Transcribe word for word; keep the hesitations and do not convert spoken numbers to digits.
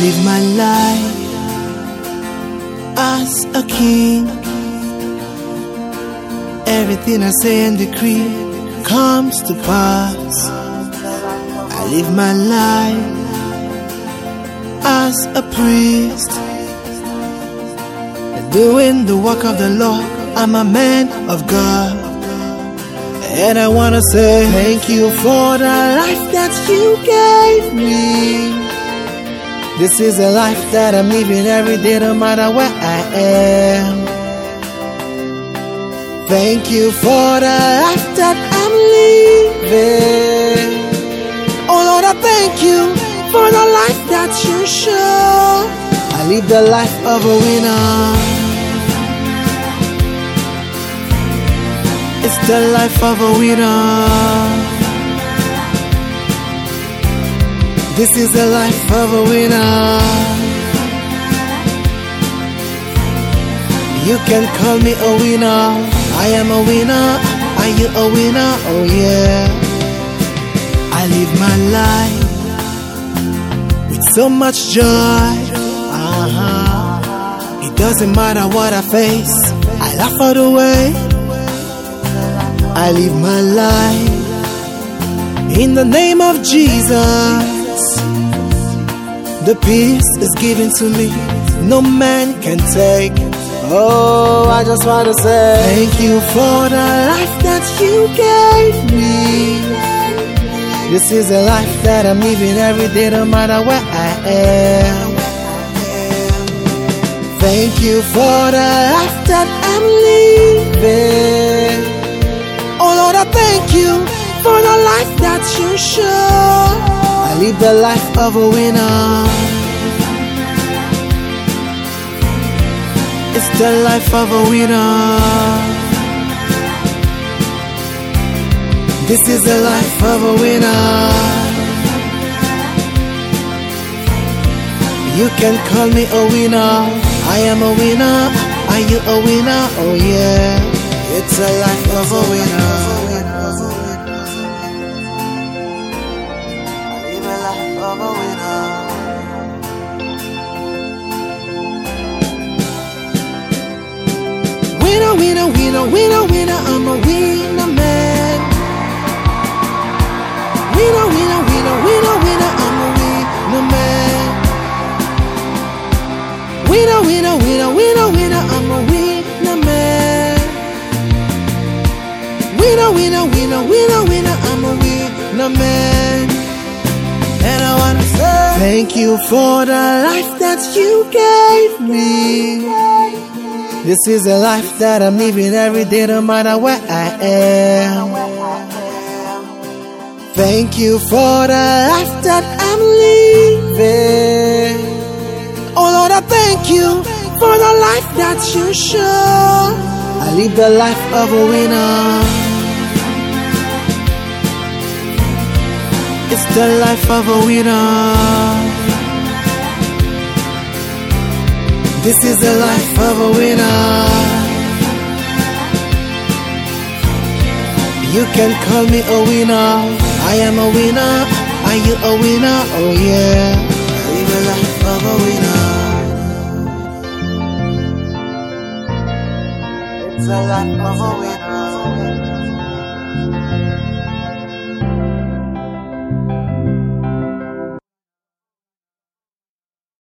live my life as a king. Everything I say and decree comes to pass. I live my life as a priest, doing the work of the Lord. I'm a man of God, and I wanna say thank you for the life that you gave me. This is a life that I'm living every day, no matter where I am. Thank you for the life that I'm living. Oh Lord, I thank you for the life that you show. I live the life of a winner. It's the life of a winner. This is the life of a winner. You can call me a winner. I am a winner. Are you a winner? Oh yeah. I live my life with so much joy. Uh-huh. It doesn't matter what I face, I laugh all the way. I live my life in the name of Jesus. The peace is given to me, no man can take. Oh, I just want to say thank you for the life that you gave me. This is a life that I'm living every day, no matter where I am. Thank you for the life that I'm living. Oh Lord, I thank you for the life that you show. I live the life of a winner. It's the life of a winner. This is the life of a winner. You can call me a winner. I am a winner. Are you a winner? Oh yeah. It's a life of a winner. I live a life of a winner. Winner, winner, winner, winner, winner, I'm a winner man. Winner, winner, winner, winner, winner, I'm a winner man. Winner, winner, winner, winner, winner, I'm a winner man. Winner, winner, winner, winner, winner, I'm a winner man. And I wanna say thank you for the life that you gave me. This is a life that I'm living every day, no matter where I am. Thank you for the life that I'm living. Oh Lord, I thank you for the life that you show. I live the life of a winner. It's the life of a winner. This is the life of a winner. You can call me a winner. I am a winner. Are you a winner? Oh yeah. I live a life of a winner. It's a life of a winner.